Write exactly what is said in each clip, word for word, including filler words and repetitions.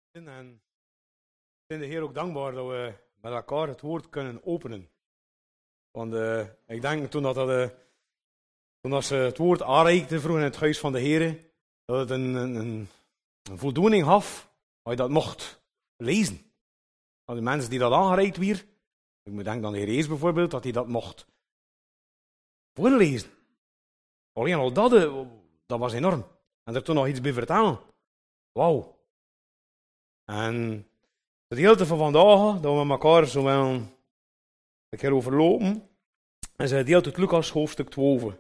En ik ben de Heer ook dankbaar dat we met elkaar het woord kunnen openen. Want uh, ik denk toen, dat dat, uh, toen dat ze het woord aanreikten vroeger in het huis van de Heer, dat het een, een, een voldoening gaf als je dat mocht lezen. Van de mensen die dat aangereikt weer, ik moet denken aan de Heer Jezus bijvoorbeeld, dat hij dat mocht voorlezen. Alleen al dat, uh, dat was enorm. En er toen nog iets bij vertellen. Wauw. En het gedeelte van vandaag, dat we met elkaar zo wel een keer overlopen, is het gedeelte uit Lucas hoofdstuk twaalf.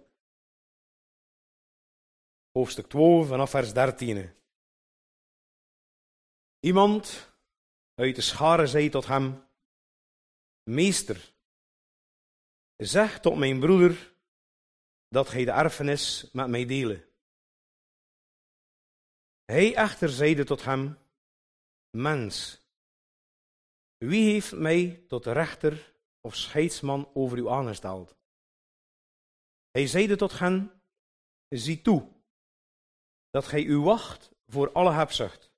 Hoofdstuk twaalf vanaf vers dertien. Iemand uit de schare zei tot hem: Meester, zeg tot mijn broeder dat hij de erfenis met mij delen. Hij echter zeide tot hem: Mens, wie heeft mij tot rechter of scheidsman over u aangesteld? Hij zeide tot hen: Zie toe, dat gij u wacht voor alle hebzucht.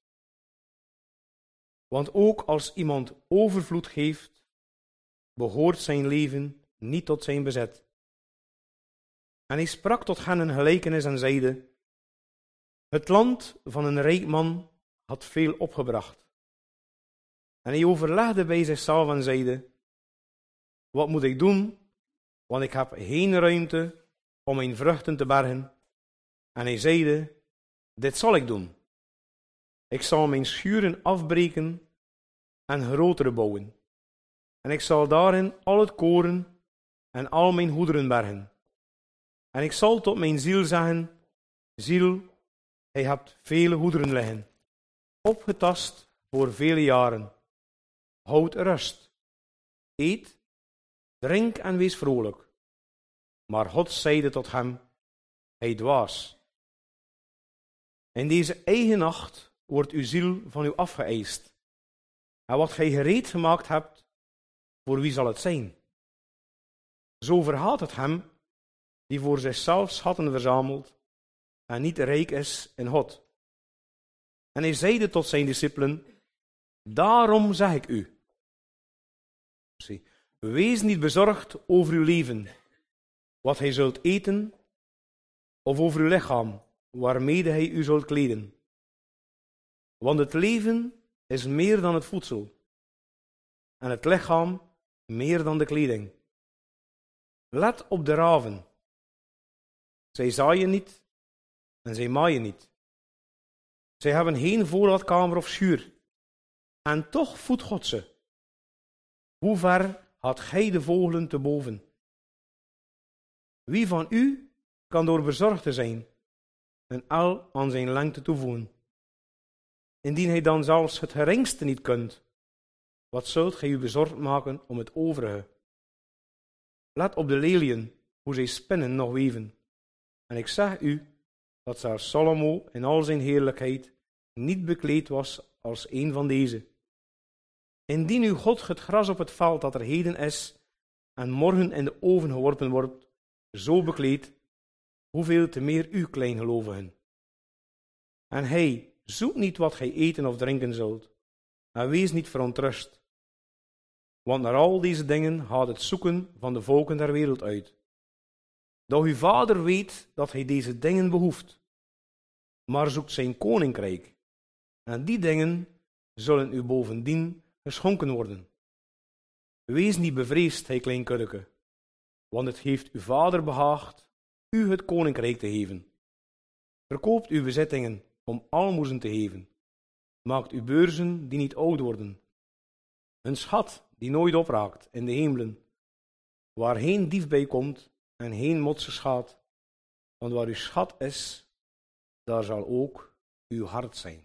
Want ook als iemand overvloed geeft, behoort zijn leven niet tot zijn bezit. En hij sprak tot hen een gelijkenis en zeide: Het land van een rijk man had veel opgebracht. En hij overlegde bij zichzelf en zeide: Wat moet ik doen? Want ik heb geen ruimte om mijn vruchten te bergen. En hij zeide: Dit zal ik doen. Ik zal mijn schuren afbreken en grotere bouwen. En ik zal daarin al het koren en al mijn goederen bergen. En ik zal tot mijn ziel zeggen: Ziel, gij hebt vele goederen liggen, opgetast voor vele jaren. Houd rust, eet, drink en wees vrolijk. Maar God zeide tot hem: Hij dwaas. In deze eigen nacht wordt uw ziel van u afgeëist. En wat gij gereed gemaakt hebt, voor wie zal het zijn? Zo verhaat het hem die voor zichzelf schatten verzamelt en niet rijk is in God. En hij zeide tot zijn discipelen: Daarom zeg ik u, wees niet bezorgd over uw leven, wat gij zult eten, of over uw lichaam, waarmede gij u zult kleden. Want het leven is meer dan het voedsel, en het lichaam meer dan de kleding. Let op de raven. Zij zaaien niet, en zij maaien niet. Zij hebben geen voorraadkamer of schuur, en toch voedt God ze. Hoe ver had gij de vogelen te boven? Wie van u kan door bezorgd te zijn een el aan zijn lengte toevoegen? Indien hij dan zelfs het geringste niet kunt, wat zult gij u bezorgd maken om het overige? Let op de leliën, hoe zij spinnen nog weven. En ik zeg u, dat zelfs Salomo in al zijn heerlijkheid niet bekleed was als een van deze. Indien u God het gras op het veld dat er heden is en morgen in de oven geworpen wordt, zo bekleed, hoeveel te meer u kleingelovigen. En hij, zoekt niet wat gij eten of drinken zult, en wees niet verontrust. Want naar al deze dingen gaat het zoeken van de volken der wereld uit. Dat uw vader weet dat hij deze dingen behoeft, maar zoekt zijn koninkrijk, en die dingen zullen u bovendien geschonken worden. Wees niet bevreesd, gij klein kuddeke, want het heeft uw vader behaagd u het koninkrijk te geven. Verkoopt uw bezittingen om aalmoezen te geven. Maakt uw beurzen die niet oud worden. Een schat die nooit opraakt in de hemelen, waar geen dief bij komt en geen motse schaadt. Want waar uw schat is, daar zal ook uw hart zijn.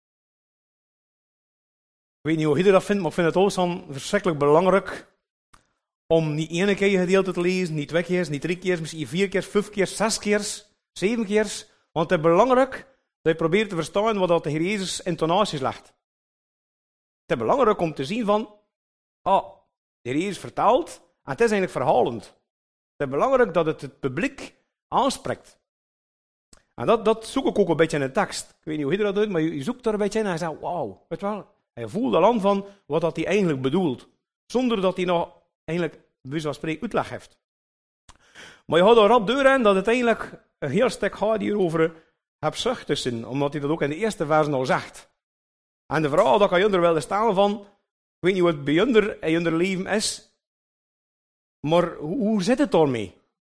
Ik weet niet hoe iedereen dat vindt, maar ik vind het ook zo verschrikkelijk belangrijk om niet één keer je gedeelte te lezen, niet twee keer, niet drie keer, misschien vier keer, vijf keer, zes keer, zeven keer. Want het is belangrijk dat je probeert te verstaan wat dat de Heer Jezus intonaties legt. Het is belangrijk om te zien van, ah, de Heer Jezus vertaalt en het is eigenlijk verhalend. Het is belangrijk dat het het publiek aanspreekt. En dat, dat zoek ik ook een beetje in de tekst. Ik weet niet hoe je dat doet, maar je, je zoekt er een beetje in en je zegt, wauw, weet je wel. Hij voelt al aan van wat dat hij eigenlijk bedoelt. Zonder dat hij nog eigenlijk, bij van spreken, uitleg heeft. Maar je gaat er rap deur in dat het eigenlijk een heel stuk gaat hier over hebzucht tussen. Omdat hij dat ook in de eerste versen al zegt. En de vraag dat kan je er wel stellen van, ik weet niet wat bij je in je leven is, maar hoe, hoe zit het daarmee?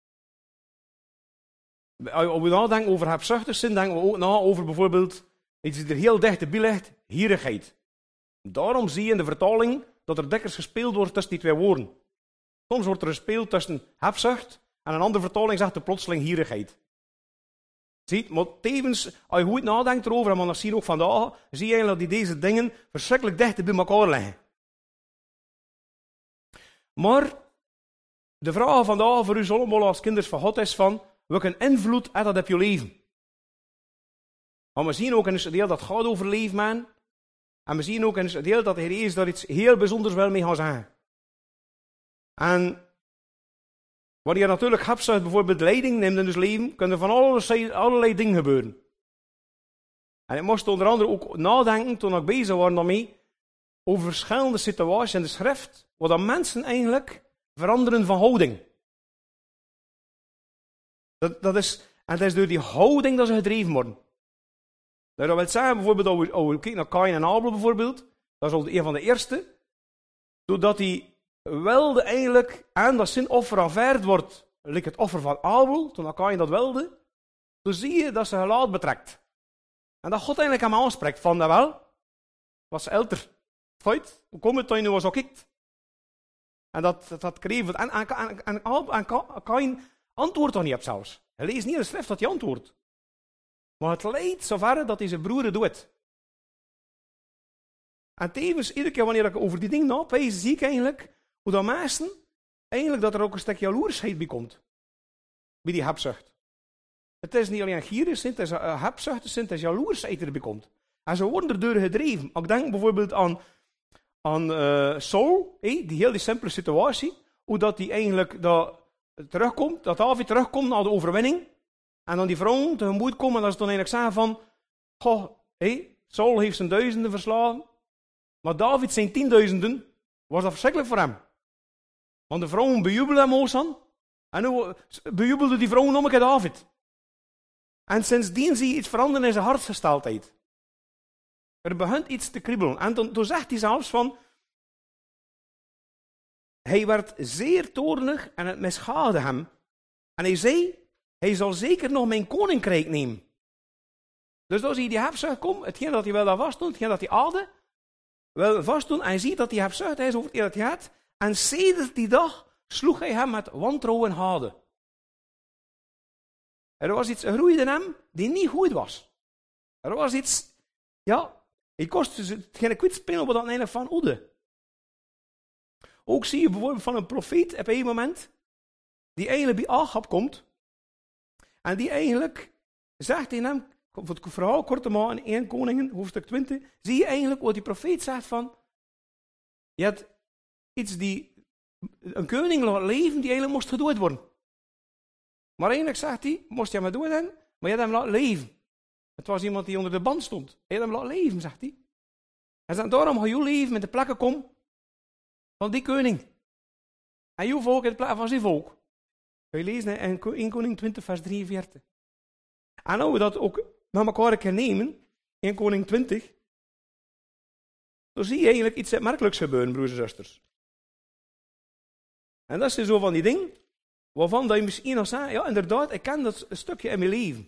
Als we nadenken over hebzuchtig zijn, denken we ook na over bijvoorbeeld iets die er heel dicht bij ligt, gierigheid. Daarom zie je in de vertaling dat er dikwijls gespeeld wordt tussen die twee woorden. Soms wordt er gespeeld tussen hebzucht en een andere vertaling zegt er plotseling gierigheid. Zie, maar tevens, als je goed nadenkt erover, en we dat zien ook vandaag, zie je eigenlijk dat die deze dingen verschrikkelijk dicht bij elkaar liggen. Maar de vraag vandaag voor u allemaal als kinderen van God is van, welke invloed heeft dat op je leven? Maar we zien ook in het deel dat gaat over leven, man. En we zien ook in het deel dat de Heer Jezus daar iets heel bijzonders wel mee gaat zeggen. En wanneer je natuurlijk hebzucht bijvoorbeeld leiding neemt in het leven, kunnen er van allerlei, allerlei dingen gebeuren. En ik moest onder andere ook nadenken, toen ik bezig was daarmee, over verschillende situaties in de schrift, waar dan mensen eigenlijk veranderen van houding. Dat, dat is, en het is door die houding dat ze gedreven worden. Dat wil zeggen, bijvoorbeeld, als we, als we kijken naar Kain en Abel bijvoorbeeld, dat is al een van de eerste, doordat hij wilde eigenlijk aan dat zijn offer aanvaard wordt, like het offer van Abel, toen Kain dat wilde, dan zie je dat ze gelaat betrekt. En dat God eigenlijk hem aanspreekt van, dat wel, was elter. Feit, hoe komt het dat je nu zo kijkt? En dat, dat, dat kreeg en, en, en, en, en Kain antwoordt toch niet op zelfs. Hij leest niet in de schrift dat hij antwoordt. Maar het leidt zover dat hij zijn broer doet. En tevens, iedere keer wanneer ik over die dingen napees, zie ik eigenlijk hoe dat mensen, eigenlijk dat er ook een stukje jaloersheid bij komt. Bij die hebzucht. Het is niet alleen gierig, het is uh, hebzucht, het is jaloersheid erbij komt. En ze worden erdoor gedreven. Ik denk bijvoorbeeld aan, aan uh, Saul, hey, die heel die simpele situatie, hoe dat hij eigenlijk dat terugkomt, dat David terugkomt na de overwinning, en dan die vrouwen tegemoet komen, en dat ze dan eigenlijk zeggen van, goh, hey, Saul heeft zijn duizenden verslagen, maar David zijn tienduizenden, was dat verschrikkelijk voor hem. Want de vrouwen bejubelden hem Osan, en nu bejubelden die vrouwen om een keer David. En sindsdien zie je iets veranderen in zijn hartsgesteldheid. Er begint iets te kriebelen. En toen, toen zegt hij zelfs van, hij werd zeer toornig en het mishaagde hem. En hij zei, hij zal zeker nog mijn koninkrijk nemen. Dus dan zie je die hebzucht komen, hetgeen dat hij wel dat vastdoen, hetgeen dat hij aarde, wel vastdoen, en hij ziet dat die hebzucht is over het dat hij had. En sedert die dag sloeg hij hem met wantrouwen en hade. Er was iets gegroeid in hem die niet goed was. Er was iets, ja, hij kostte geen kwitspelen wat dan eigenlijk van Oede. Ook zie je bijvoorbeeld van een profeet op een moment, die eigenlijk bij Ahab komt, en die eigenlijk zegt in hem, voor het verhaal kort te maken in Eerste Koningen, hoofdstuk twintig, zie je eigenlijk wat die profeet zegt van, je hebt iets die, een koning laat leven die eigenlijk moest gedood worden. Maar eigenlijk zegt hij, moest je hem doen, maar je hebt hem laten leven. Het was iemand die onder de band stond. Je hebt hem laten leven, zegt hij. Hij zegt, daarom ga je leven met de plekken komen van die koning. En je volk in de plek van zijn volk. Kun je lezen in Eerste Koning twintig, vers drieënveertig. En als we dat ook met elkaar een keer nemen, Eerste Koning twintig, dan zie je eigenlijk iets merkelijks gebeuren, broers en zusters. En dat is zo van die dingen, waarvan dat je misschien nog zegt, ja inderdaad, ik ken dat een stukje in mijn leven.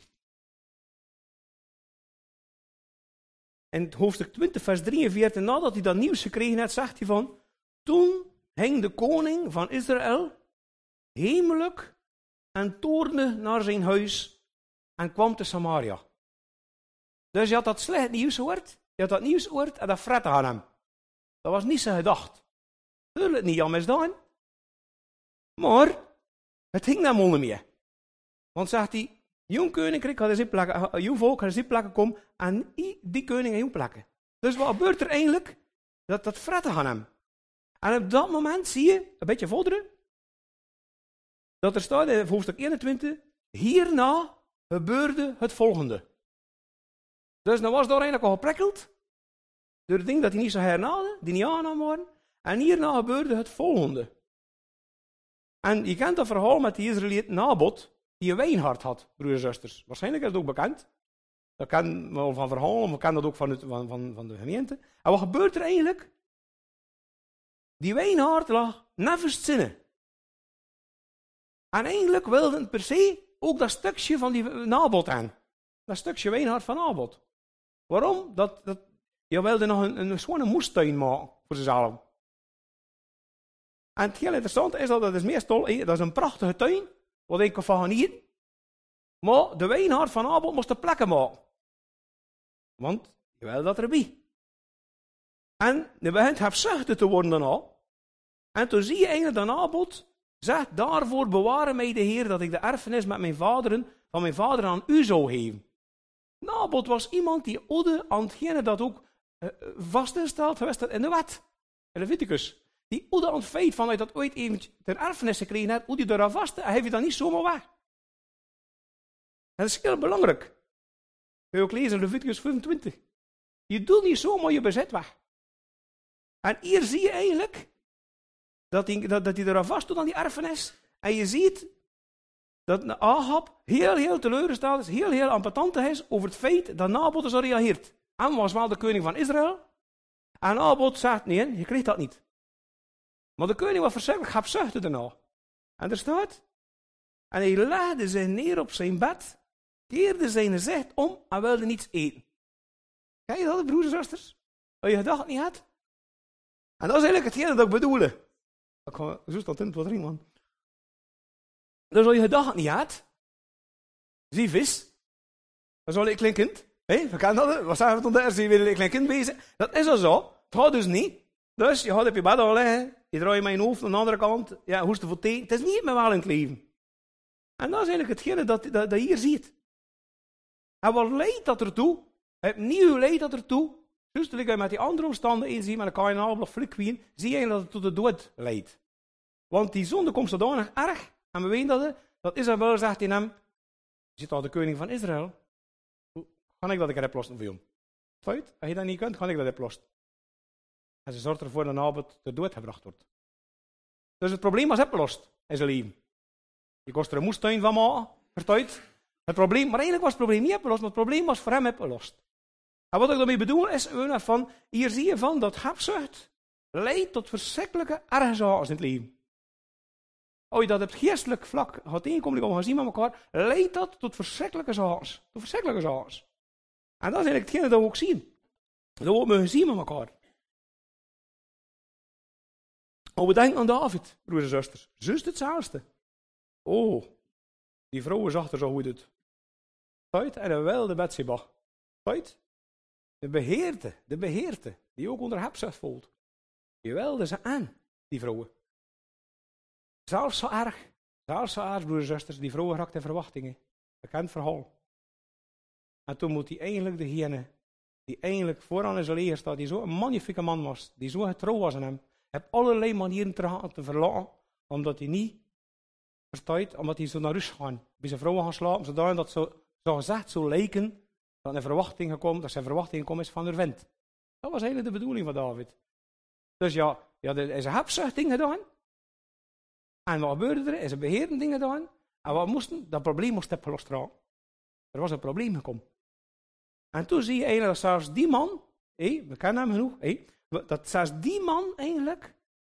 In het hoofdstuk twintig, vers drieënveertig, nadat hij dat nieuws gekregen had, zegt hij van, toen ging de koning van Israël hemelijk en toornig naar zijn huis en kwam te Samaria. Dus je had dat slecht nieuws gehoord, je had dat nieuws gehoord en dat frette aan hem. Dat was niet zijn gedacht. Tuurlijk niet aan misdaan. Maar het ging daar onder meer. Want zegt hij, jong koninkrijk had zijn plekken, jong volk had zijn plekken komen en die koning had jong plekken. Dus wat gebeurt er eigenlijk? Dat dat frette aan hem. En op dat moment zie je, een beetje vorderen, dat er staat in hoofdstuk eenentwintig, hierna gebeurde het volgende. Dus dan was daar eigenlijk al geprikkeld door het ding dat hij niet zo hernaalde, die niet aannam worden. En hierna gebeurde het volgende. En je kent dat verhaal met die Israëliet Nabot, die een wijnhart had, broers en zusters. Waarschijnlijk is het ook bekend. Dat kennen we van verhalen, we kennen dat ook van, het, van, van, van de gemeente. En wat gebeurt er eigenlijk? Die wijnhart lag nevens zinnen. En eigenlijk wilde het per se ook dat stukje van die Nabot aan. Dat stukje wijnhart van Nabot. Waarom? Dat, dat, je wilde nog een, een schone moestuin maken voor zichzelf. En het heel interessante is dat dat is meestal, dat is een prachtige tuin, wat ik van genieten. Maar de wijnhart van Nabot moest de plekken maken. Want je wil dat erbij. En je begint hebzuchtig te worden dan al. En toen zie je eigenlijk dat Nabot zegt, daarvoor bewaren mij de Heer dat ik de erfenis met mijn vaderen, van mijn vader aan u zou geven. Nabot was iemand die ode aan hetgene dat ook uh, vastgesteld geweest in de wet, in Leviticus. Die ode aan het feit van dat je dat ooit even ter erfenis gekregen hebt, hoe die eraan vast, en heb je dat niet zomaar weg. En dat is heel belangrijk. Kun je ook lezen in Leviticus vijfentwintig. Je doet niet zomaar je bezit weg. En hier zie je eigenlijk dat hij, dat, dat hij eraan vast doet aan die erfenis. En je ziet dat Ahab heel, heel teleurgesteld is, heel, heel ambetant is over het feit dat Nabot zo reageert. En was wel de koning van Israël. En Nabot zegt, nee, je krijgt dat niet. Maar de koning was verschrikkelijk hebzuchtig daarna. En er staat, en hij legde zich neer op zijn bed, keerde zijn gezicht om en wilde niets eten. Kijk je dat, broers en zusters? Dat je gedacht niet had? En dat is eigenlijk hetgene dat ik bedoelde. Ik ga zo staat in, wat erin, man. Dus als je gedacht niet had, zie vis, dan zal ik klinkend. Hé, we kennen dat, wat zeggen we tot daar, zie je weer een klein kind bezig. Dat is al zo, het gaat dus niet. Dus je gaat op je bed al liggen, je draait met je hoofd aan de andere kant, ja, hoest voor thee. Het is niet meer wel in het leven. En dat is eigenlijk hetgene dat, dat, dat je hier ziet. En wat leidt dat ertoe? Het nieuw leidt dat ertoe. Dus als je met die andere omstandigheden ziet, met een kanaal of flikqueen, zie je dat het tot de dood leidt. Want die zonde komt zodanig erg, en we weten dat het, dat Isabel zegt in hem, je zit al de koning van Israël, hoe kan ik dat ik het oplossen voor jou? Fout? Als je dat niet kunt, kan ik dat oplossen. En ze zorgt ervoor dat Nabot ter dood gebracht wordt. Dus het probleem was opgelost in zijn leven. Je kost er een moestuin van maken, vertuid. Het probleem, maar eigenlijk was het probleem niet opgelost, maar het probleem was voor hem opgelost. En wat ik daarmee bedoel is, van, hier zie je van dat hebzucht leidt tot verschrikkelijke erge zaken in het leven. Als je dat op het geestelijk vlak gaat tegenkomen, gaan zien met elkaar, leidt dat tot verschrikkelijke zaken. Tot verschrikkelijke zaken. En dat is eigenlijk hetgene dat we ook zien. Dat we mogen zien met elkaar. Als we denken aan David, broers en zusters, juist hetzelfde. Oh, die vrouw zag er zo goed uit. Uit en een wilde Betseba. Uit. De beheerte, de beheerte, die ook onder hebzucht voelt. Die wilde ze aan, die vrouwen. Zelfs zo erg, zelfs zo erg, broers en zusters, die vrouwen raakten in verwachtingen. Bekend verhaal. En toen moet hij eigenlijk degene, die eigenlijk vooraan in zijn leger staat, die zo'n magnifieke man was, die zo getrouw was aan hem, heb allerlei manieren te, te verlaten, omdat hij niet verstaat, omdat hij zo naar rust gaan, bij zijn vrouwen gaan slapen, zodat dat zo, zo gezegd zou lijken, dat een verwachting gekomen, dat zijn verwachting gekomen is van de wind. Dat was eigenlijk de bedoeling van David. Dus ja, ja er is een hebzucht ding gedaan. En wat gebeurde er? Er is een beheerend ding gedaan. En wat moesten? Dat probleem moest opgelost raken. Er was een probleem gekomen. En toen zie je eigenlijk dat zelfs die man, hé, we kennen hem genoeg, hé, dat zelfs die man eigenlijk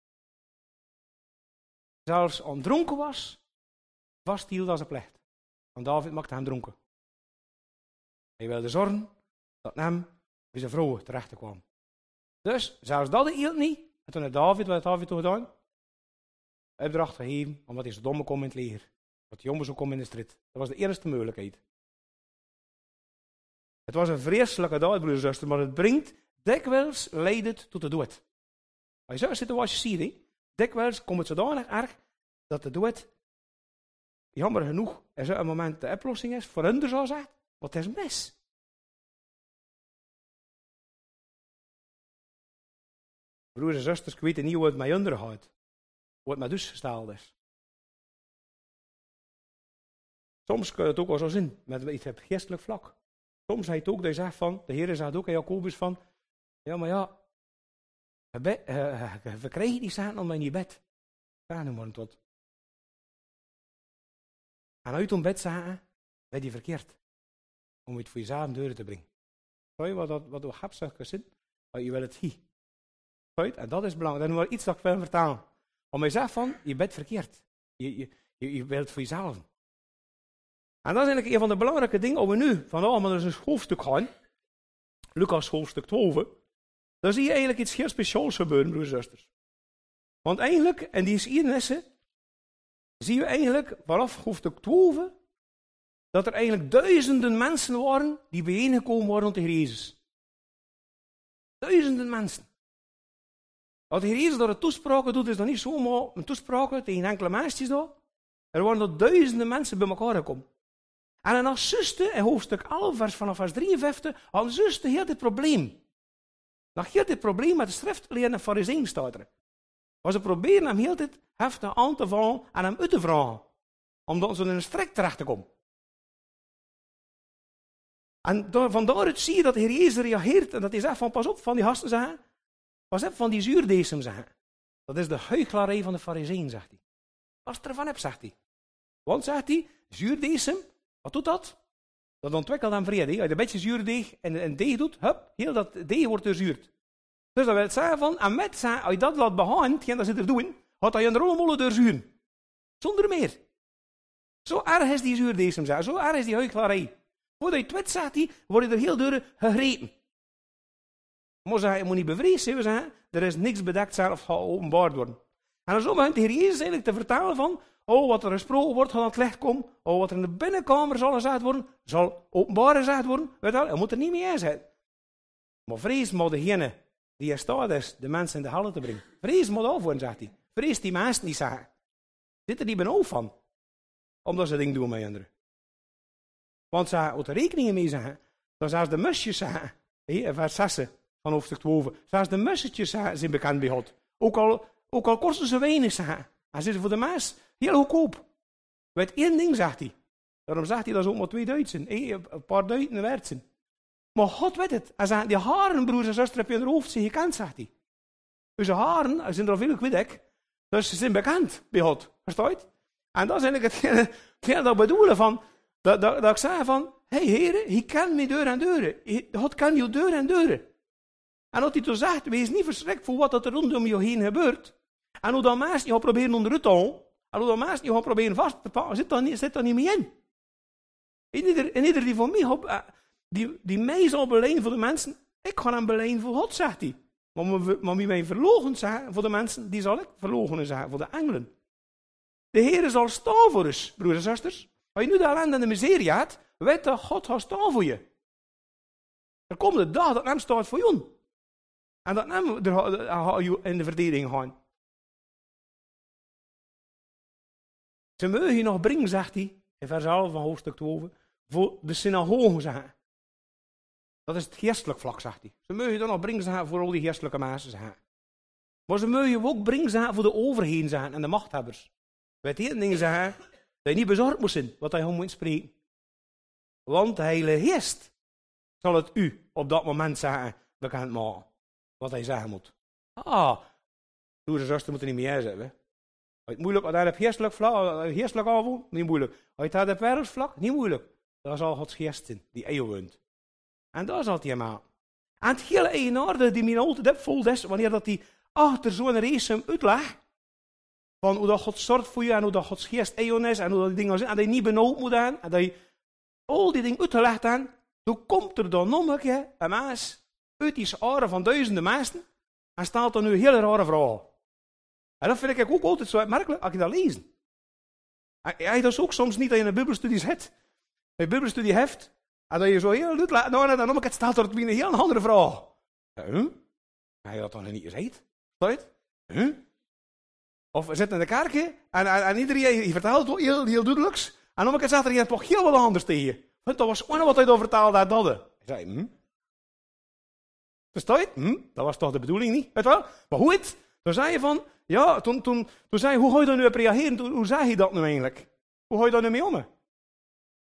zelfs ondronken was, vasthield als een plicht. Want David maakte hem dronken. Hij wilde zorgen dat hem bij zijn vrouw terecht kwam. Dus zelfs dat hield niet. En toen had David, wat had David toen gedaan? Opdracht gegeven, omdat hij zo dom kwam in het leger. Dat hij jongens zou komen in de strijd. Dat was de eerste mogelijkheid. Het was een vreselijke daad, broers en zusters, maar het brengt, dikwijls leidt het tot de dood. Als je zo'n situatie ziet, he, dikwijls komt het zodanig erg dat de dood, jammer genoeg, er zo'n moment de oplossing is, voor hun zou zeggen, wat is mis. Broers en zusters, ik weet niet hoe het met anderen gaat. Hoe het met ons gesteld is. Soms kun je het ook wel zo zien, met iets op geestelijk vlak. Soms hij het ook, dat je zegt van, de Heer zegt ook aan Jacobus van, ja, maar ja, we uh, krijgen die zaken om in je bed. Ga nu maar tot. En uit om bed zagen, ben je verkeerd. Om het voor jezelf deuren te brengen. Weet je wat dat wat we hebben zin? Maar je wil het hier. En dat is belangrijk. Dat is iets dat ik wil vertalen. Om je zegt van, je bent verkeerd. Je, je, je, je wilt het voor jezelf. En dat is eigenlijk een van de belangrijke dingen, om we nu van, oh, maar er is een hoofdstuk gaan. Lucas hoofdstuk twaalf. Dan zie je eigenlijk iets heel speciaals gebeuren, broers en zusters. Want eigenlijk, en die geschiedenis, zie je eigenlijk vanaf hoofdstuk twaalf, dat er eigenlijk duizenden mensen waren die bijeengekomen waren tegen Jezus. Duizenden mensen. Wat de Heer Jezus door het toespraken doet, is dat niet zomaar een toespraken tegen enkele mensen. Er waren er duizenden mensen bij elkaar gekomen. En dan zuste in hoofdstuk elf, vers vanaf vers drieënvijftig, al zuste heel dit probleem. Nog heel dit probleem met de schriftgeleerden en farizeeën staat er. Maar ze proberen hem heel dit heftig aan te vallen en hem uit te vragen. Omdat ze in een strek terecht te komen. En door, van daaruit zie je dat de Heer Jezus reageert en dat hij zegt van pas op van die gasten zeggen. Pas op van die zuurdesem zeggen. Dat is de huichelarij van de farizeeën, zegt hij. Pas ervan op, zegt hij. Want, zegt hij, zuurdesem, wat doet dat? Dat ontwikkelt dan vrede. Als je een beetje zuurdeeg en een deeg doet, hup, heel dat deeg wordt doorzuurd. Dus dat wil zeggen van, en met zeggen, als je dat laat begaan, hetgeen dat ze er doen, gaat hij een rolmolen doorzuren. Zonder meer. Zo erg is die zuurdesem, zeg. Zo erg is die huichelarij. Voordat je het weet, zegt hij, word je er heel door gegrepen. Maar zeggen, je moet niet bevreesd zijn, er is niks bedekt zijn of gaat openbaar worden. En dan zo begint de Heer Jezus eigenlijk te vertellen van, oh, wat er gesproken wordt, gaat aan het licht komen. Oh, wat er in de binnenkamer zal gezegd worden, zal openbaar gezegd worden. Weet je wel, je moet er niet mee in zijn. Maar vrees maar degene die in staat is de mensen in de hel te brengen. Vrees maar daarvoor, zegt hij. Vrees die mensen die zeggen. Zit er niet benauwd van. Omdat ze dingen doen met anderen. Want ze moeten er rekening mee zeggen. Dan zelfs de musjes zeggen, in vers zes van hoofdstuk twaalf, zelfs de mussetjes zijn bekend bij God. Ook al, ook al kosten ze weinig zeggen. En ze voor de mens heel goedkoop. Weet één ding, zegt hij. Daarom zegt hij dat ze ook maar twee duizend, een paar duizenden waard zijn. Maar God weet het. Hij zegt, die haren, broers en zusters, heb je in het hoofd zijn gekend, zegt hij. Dus de haren zijn er al veel, weet ik. Dus ze zijn bekend bij God. Verstaat je? En dat is eigenlijk hetgeen, hetgeen dat ik bedoel van, dat, dat, dat ik zeg van, hé hey, heren, hij kent mij deur en deuren. God kent je deur en deuren. En dat hij toen zegt, wees niet verschrikt voor wat er rondom je heen gebeurt. En hoe dat mensen je gaan proberen onderuit te halen, en hoe dat mensen je gaan proberen vast te pakken, zit daar niet, zit daar niet mee in. En ieder, en ieder die voor mij, op, die, die mij zal beleiden voor de mensen, ik ga hem beleiden voor God, zegt hij. Maar, maar wie mij verloochend zijn voor de mensen, die zal ik verloochenen zijn voor de engelen. De Heer zal staan voor ons, broers en zusters. Als je nu de ellende en de miserie hebt, weet dat God gaat staan voor je. Er komt de dag dat hem staat voor jou. En dat hem er in de verdediging gaan. Ze mogen je nog brengen, zegt hij, in vers elf van hoofdstuk twaalf, voor de synagogen, zeggen. Dat is het geestelijk vlak, zegt hij. Ze mogen je dan nog brengen, zeggen, voor al die geestelijke mensen, zeggen. Maar ze mogen je ook brengen, zeggen, voor de overheden, zeggen, en de machthebbers. Weet één ding, zeggen, dat je niet bezorgd moet zijn, wat hij gewoon moet spreken. Want de Heilige Geest zal het u op dat moment zeggen, bekend maken, wat hij zeggen moet. Ah, broers en zusters moeten niet meer zeggen, als je het moeilijk, als je op geestelijk vlak, geestelijk aanvoelt, niet moeilijk. Als je het op wereldsvlak, niet moeilijk. Dat zal Gods geest zijn, die eeuw woont. En dat zal hij maken. En het hele eigenaardige die mij altijd opvoelt is, wanneer dat hij achter zo'n race uitlegt, van hoe dat God zorgt voor je, en hoe dat Gods geest eeuw is, en hoe dat die dingen zijn, en dat je niet benauwd moet zijn, en dat je al die dingen uitgelegd hebt, dan komt er dan nog een keer een mens uit die scharen van duizenden mensen, en stelt dan nu een hele rare vraag. En dat vind ik ook altijd zo opmerkelijk, als je dat leest. Hij dat is ook soms niet dat je een bibelstudie zit. Dat je een bibelstudie hebt, en dat je zo heel luid laat nou, en dan nog stelt er een heel andere vraag. Huh? Heb je dat dan niet gezegd? Right? Huh? Of we zitten in de kerk, en, en, en iedereen die vertelt het heel, heel duidelijks, en nog een keer zegt er iemand toch heel wat anders tegen. Want dat was gewoon wat hij dan vertaalde uit dat. Ik zei, hm? Verstaat je? Hm? Dat was toch de bedoeling niet? Weet wel? Maar hoe het? Toen zei je van, ja, toen, toen, toen zei je, hoe ga je daar nu op reageren? Hoe, hoe zei je dat nu eigenlijk? Hoe ga je daar nu mee om?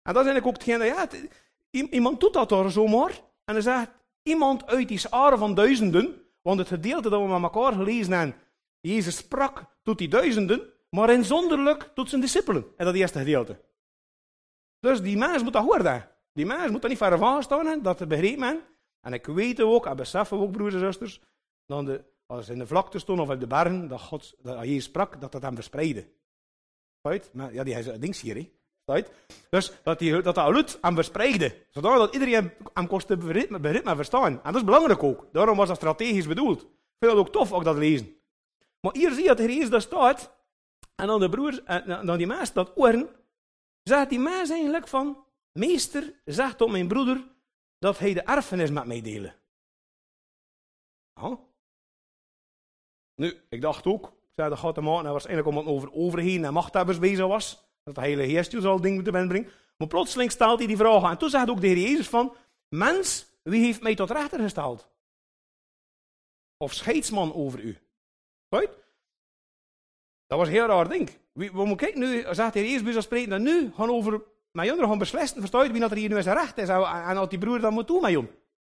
En dat is eigenlijk ook hetgeen, ja, het, iemand doet dat toch zomaar. En dan zegt iemand uit die scharen van duizenden, want het gedeelte dat we met elkaar gelezen hebben, Jezus sprak tot die duizenden, maar inzonderlijk tot zijn discipelen. En dat eerste gedeelte. Dus die mens moet dat horen. Die mens moet er niet verder van staan, dat begreep men. En ik weet ook, en beseffen ook, broers en zusters, dat de, als in de vlakte stond of op de bergen, dat, God, dat Jezus sprak, dat dat hem verspreidde. Right? Maar ja, die is ding hier, hè. Right? Dus dat die, dat dat luid hem verspreidde, zodat iedereen hem kon begrip en verstaan. En dat is belangrijk ook. Daarom was dat strategisch bedoeld. Ik vind dat ook tof, ook dat lezen. Maar hier zie je dat de Heer Jezus daar staat, en dan de broers, en dan die mensen dat horen, zegt die mens eigenlijk van, meester, zegt tot mijn broeder, dat hij de erfenis met mij delen. Ja. Nu, ik dacht ook, ik zei dat gaat te maken, waarschijnlijk omdat het over overheden en machthebbers bezig was, dat de Heilige Geest je zal dingen moeten inbrengen. Maar plotseling stelt hij die vraag aan. En toen zegt ook de Heer Jezus van, mens, wie heeft mij tot rechter gesteld? Of scheidsman over u? Right? Dat was een heel raar ding. We, we moeten kijken, nu zegt de Heer Jezus bij ons spreken, dat nu gaan over, met jongeren gaan beslissen, versta je, wie dat er hier nu eens recht is, en dat die broer dat moet doen met jou.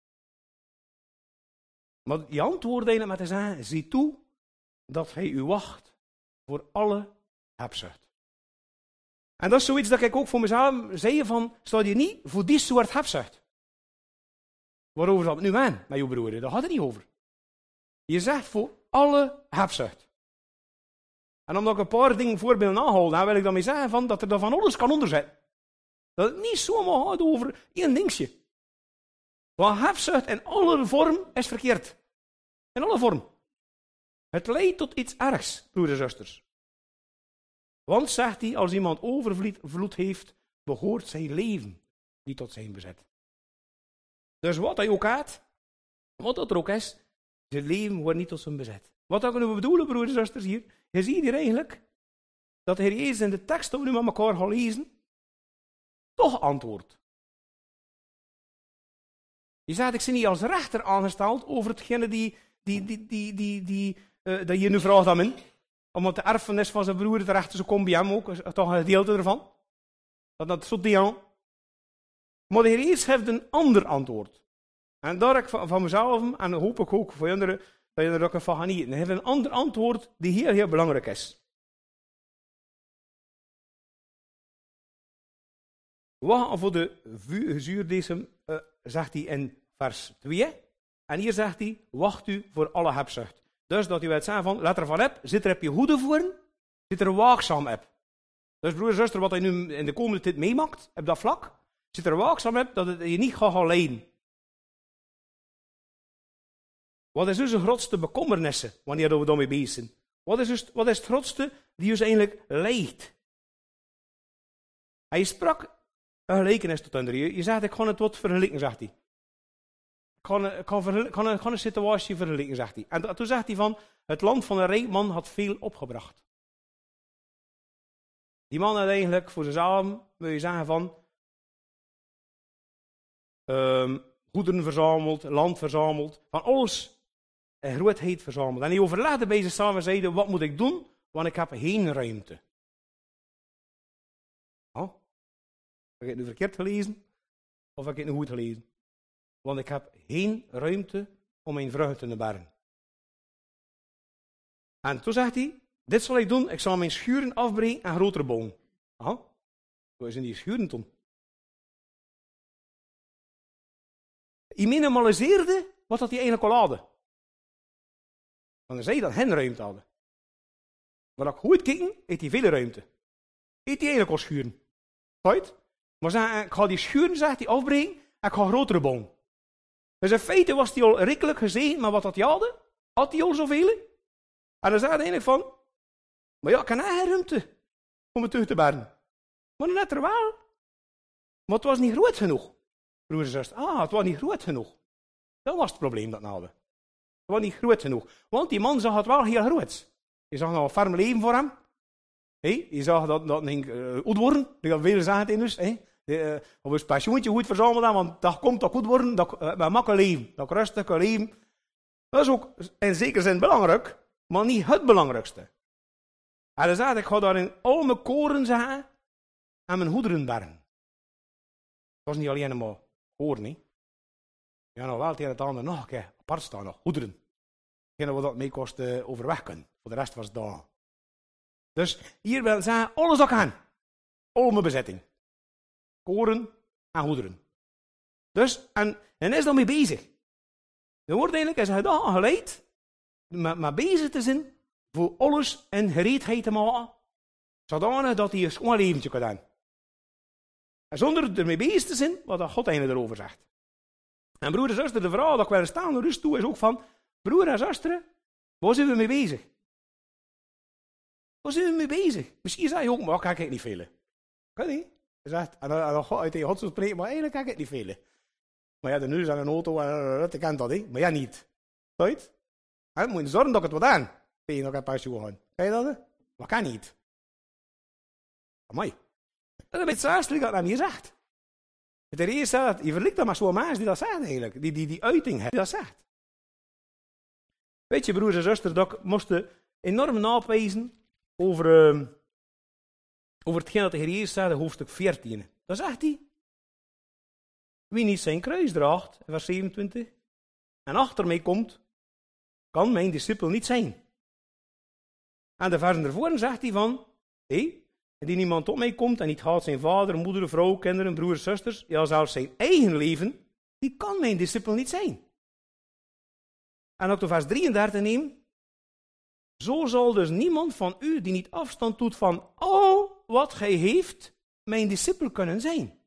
Maar die antwoordde eigenlijk met te zeggen, zie toe, dat hij u wacht voor alle hebzucht. En dat is zoiets dat ik ook voor mezelf zei van, sta je niet voor die soort hebzucht. Waarover zal het nu gaan met je broer? Daar gaat het niet over. Je zegt voor alle hebzucht. En omdat ik een paar dingen voorbeelden aanhaal, dan wil ik daarmee zeggen van, dat er dan van alles kan onderzetten. Dat het niet zomaar gaat over één dingetje. Want hebzucht in alle vorm is verkeerd. In alle vorm. Het leidt tot iets ergs, broers en zusters. Want, zegt hij, als iemand overvloed heeft, behoort zijn leven niet tot zijn bezit. Dus wat hij ook had, wat dat er ook is, zijn leven wordt niet tot zijn bezit. Wat dat kunnen we bedoelen, broers en zusters, hier? Je ziet hier eigenlijk dat de Heer Jezus in de tekst die we nu met elkaar gaan lezen, toch antwoordt. Je zegt, ik zie niet als rechter aangesteld over hetgene die, die, die, die, die, die uh, dat je nu vraagt aan me. Omdat de erfenis van zijn broer terecht is, komt bij hem ook, is toch een gedeelte ervan. Dat dat zo diaan. Maar de Heer Jezus heeft een ander antwoord. En daar heb ik van, van mezelf, en hoop ik ook voor anderen, dat je er ook van gaat eten. Hij heeft een ander antwoord die heel, heel belangrijk is. Wat voor de zuurdesem uh, zegt hij in vers twee. En hier zegt hij, wacht u voor alle hebzucht. Dus dat u weet zeggen van, let ervan op, zit er op je hoede voor, zit er waakzaam op. Dus broer en zuster, wat hij nu in de komende tijd meemaakt, op dat vlak, zit er waakzaam op dat het je niet gaat gaan leiden. Wat is dus de grootste bekommernissen, wanneer we daarmee bezig zijn? Wat is, dus, wat is het grootste die ons eigenlijk leidt? Hij sprak een gelijkenis tot onder je. Je zegt, ik ga het wat vergelijken, zegt hij. Ik ga, ik ga, ik ga, ik ga een situatie vergelijken, zegt hij. En toen zegt hij van, het land van een rijk man had veel opgebracht. Die man had eigenlijk voor zichzelf, wil je zeggen van, um, goederen verzameld, land verzameld, van alles en grootheid verzameld. En hij overlegde bij zichzelf en zei, wat moet ik doen, want ik heb geen ruimte. Oh, heb ik het nu verkeerd gelezen? Of heb ik het nu goed gelezen? Want ik heb geen ruimte om mijn vruchten te bergen. En toen zegt hij, dit zal ik doen, ik zal mijn schuren afbreken en grotere bouwen. Ah, wat zijn die schuren toen? Hij minimaliseerde wat dat hij eigenlijk al hadden. Want dan zei hij dat hen ruimte hadden. Maar als ik goed kijk, heeft hij veel ruimte. Heeft hij eigenlijk al schuren. Right? Maar zeg, ik ga die schuren, zegt hij, afbreken en ik ga grotere bouwen. Dus in feite was hij al rijkelijk gezegend met wat dat hij hadden. Had hij al zoveel. En dan zei hij eigenlijk van, maar ja, ik heb geen ruimte om het terug te bergen. Maar net er wel. Maar het was niet groot genoeg. Broer en zuster, ah, het was niet groot genoeg. Dat was het probleem dat we hadden. Het was niet groot genoeg. Want die man zag het wel heel groot. Je zag nog een ferm leven voor hem. Hey, je zag dat dat ging uh, goed worden. Ik had veel zeggen in dus. Hey. De, uh, of een pensioentje goed verzameld hebben, want dat komt dat goed worden. Dat uh, met makkelijk leven. Dat rustig kan leven. Dat is ook in zekere zin belangrijk, maar niet het belangrijkste. En hij zei, ik ga daar in al mijn koren zeggen en mijn goederen bergen. was niet alleen maar horen, niet. Ja, nou wel het een en het ander nog een keer apart staan, nog goederen. Geen wat dat mee kost uh, overweg kunnen. Voor de rest was het daar. Dus hier wil zeggen, alles ook aan. Allemaal bezetting. Koren en goederen. Dus, en, en is daarmee bezig. Dan wordt eigenlijk, als hij daar geleid, maar, maar bezig te zijn, voor alles in gereedheid te maken, zodanig dat hij een schoon leventje kan doen. En zonder ermee bezig te zijn, wat God eigenlijk erover zegt. En broer en zuster, de vraag dat ik wel eens staan rust toe, is ook van, broer en zuster, waar zijn we mee bezig? Waar zijn we mee bezig? Misschien zei je ook, maar kan ik niet velen. Kan niet? Je zegt, en dan God uit tegen God zo spreken, maar eigenlijk kan ik het niet velen. Maar ja, de nu is aan een auto, en ik ken dat, he? Maar ja niet. Right? En moet je zorgen dat ik het wat aan. Tegen dat ik een paar schoen gaan. Kan je dat? He? Maar kan niet. Amai. Dat is een beetje zuister dat hij je zegt. Het er eerst zegt, je verlikt dan maar zo'n mens die dat zegt eigenlijk. Die, die, die uiting heeft, die dat zegt. Weet je, broers en zusters, dat ik moest enorm napezen over, uh, over hetgeen dat de Heer Jezus zei, hoofdstuk veertien. Dan zegt hij, wie niet zijn kruis draagt, vers zevenentwintig, en achter mij komt, kan mijn discipel niet zijn. En de versen ervoor zegt hij van, hé, hey, indien iemand tot mij komt en niet haat zijn vader, moeder, vrouw, kinderen, broers, zusters, ja zelfs zijn eigen leven, die kan mijn discipel niet zijn. En ook de vers drieëndertig neem, zo zal dus niemand van u die niet afstand doet van al wat gij heeft, mijn discipel kunnen zijn.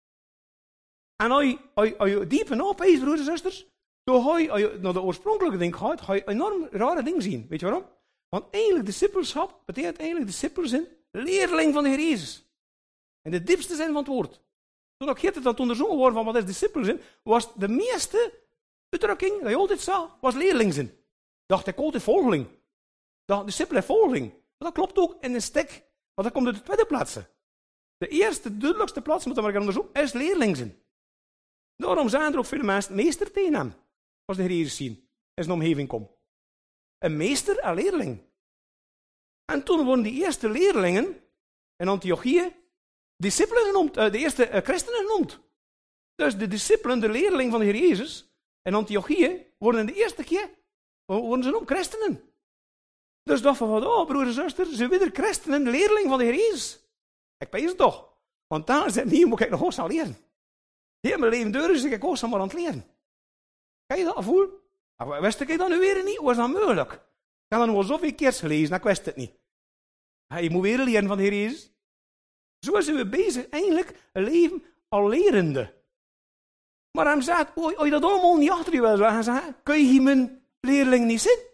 En als je, als je, als je dieper opwijst, broers en zusters, dan ga je, als je naar de oorspronkelijke ding gaat, ga je enorm rare dingen zien. Weet je waarom? Want eigenlijk discipelschap betekent eigenlijk discipel zijn leerling van de Heer Jezus. In de diepste zin van het woord. Toen ik het dat onderzoeken wordt van wat is discipel zijn, was de meeste uitdrukking, dat je altijd zag, was leerlingzin. Dacht ik altijd volgeling. Dacht discipel is volgeling. Maar dat klopt ook in een stuk, want dat komt uit de tweede plaats. De eerste, duidelijkste plaats, moet je maar gaan onderzoeken, is leerlingzin. Daarom zijn er ook veel mensen meester tegen hem. Als de Heer Jezus zien, in zijn omgeving komt. Een meester en leerling. En toen worden die eerste leerlingen in Antiochië discipelen genoemd, de eerste christenen genoemd. Dus de discipelen, de leerling van de Heer Jezus, in Antiochië worden de eerste keer worden ze genoemd christenen. Dus dacht van, oh broer en zuster, ze willen christenen, de leerling van de Heer Jezus. Ik weet het toch. Want daar zit niet, moet ik nog eens aan leren. Heel mijn leven door is ik ook maar aan het leren. Kan je dat voelen? Wist ik dat nu weer niet? Hoe is dat mogelijk? Ik heb dat nog wel zoveel keer gelezen, ik wist het niet. Je moet weer leren van de Heer Jezus. Zo zijn we bezig, eigenlijk een leven al lerende. Maar hij zegt, als je dat allemaal niet achter je wil zeggen, kun je hier mijn leerling niet zien?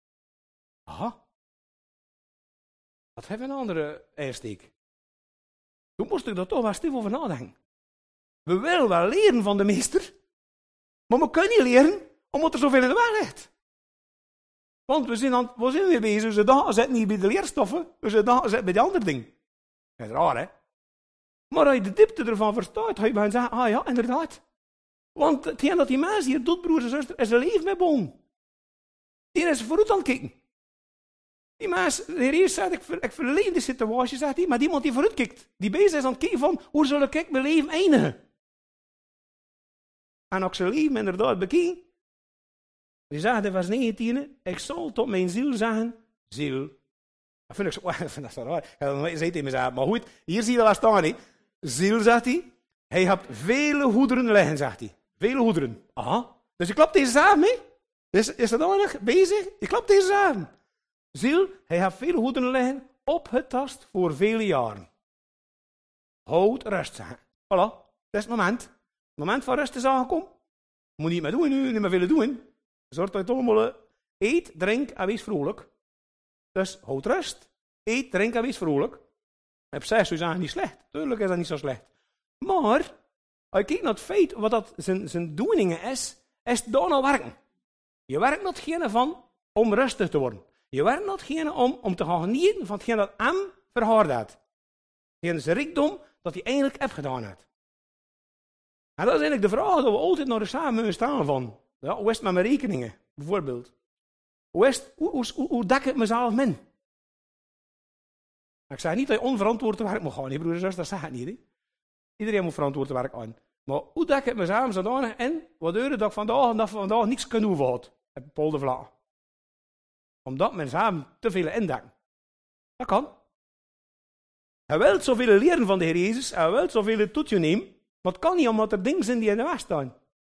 Aha. Dat heeft een andere insteek. Toen moest ik daar toch wel stil over nadenken. We willen wel leren van de meester, maar we kunnen niet leren omdat er zoveel in de weg ligt. Want we zijn, aan, we zijn weer bezig, onze dagen zitten niet bij de leerstoffen, onze dagen zitten bij de andere dingen. Dat is raar, hè? Maar als je de diepte ervan verstaat, ga je bij zeggen, ah ja, inderdaad. Want hetgeen dat die mens hier doet, broers en zusters, is een leven met boom. Die is vooruit aan het kijken. Die mens, de Heer Jezus zegt, ik, ver, ik verleen de situatie, zegt hij, maar die iemand die vooruit kijkt, die bezig is aan het kijken van, hoe zal ik mijn leven eindigen? En als zijn leven inderdaad bekijkt, die zegt in vers negentien, ik zal tot mijn ziel zeggen, ziel. Dat vind ik zo, ik vind dat zo raar. Ik heb dat nooit gezegd tegen mezelf, maar goed, hier zie je dat wel staan, he. Ziel, zegt hij, hij hebt vele goederen liggen, zegt hij. Vele goederen. Aha. Dus je klapt deze zaken mee? Is, is dat dan nog bezig? Je klapt deze zaken. Ziel, hij heeft vele goederen liggen, opgetast voor vele jaren. Houd rust, zeggen. Voilà, dat is het moment. Het moment van rust is aangekomen. Moet niet meer doen nu, niet meer willen doen. Zorg dat je allemaal eet, drink en wees vrolijk. Dus houd rust, eet, drink en wees vrolijk. Op zich zou je zeggen, niet slecht. Tuurlijk is dat niet zo slecht. Maar, als je kijkt naar het feit wat dat zijn, zijn doeningen is, is het daar nou werken. Je werkt naar hetgene van om rustig te worden. Je werkt naar hetgene om, om te gaan genieten van hetgene dat hem verhaard heeft. Hetgene is de rijkdom dat hij eigenlijk heeft gedaan heeft. En dat is eigenlijk de vraag dat we altijd naar de samen moeten staan van. Ja, hoe is het met mijn rekeningen, bijvoorbeeld? Hoe, is het, hoe, hoe, hoe, hoe dek ik mezelf min? Ik zeg niet dat je onverantwoord te werk moet gaan, broers en zusters, dat zeg ik niet. He. Iedereen moet verantwoord te werk aan. Maar hoe dat ik het mezelf zodanig in, waardoor dat ik vandaag en dat vandaag niks kan hoeven had. Op poldervlak. Omdat mensen te veel indekken. Dat kan. Hij wil zoveel leren van de Heer Jezus, hij wil zoveel tot je nemen, maar het kan niet omdat er dingen zijn die in de weg staan.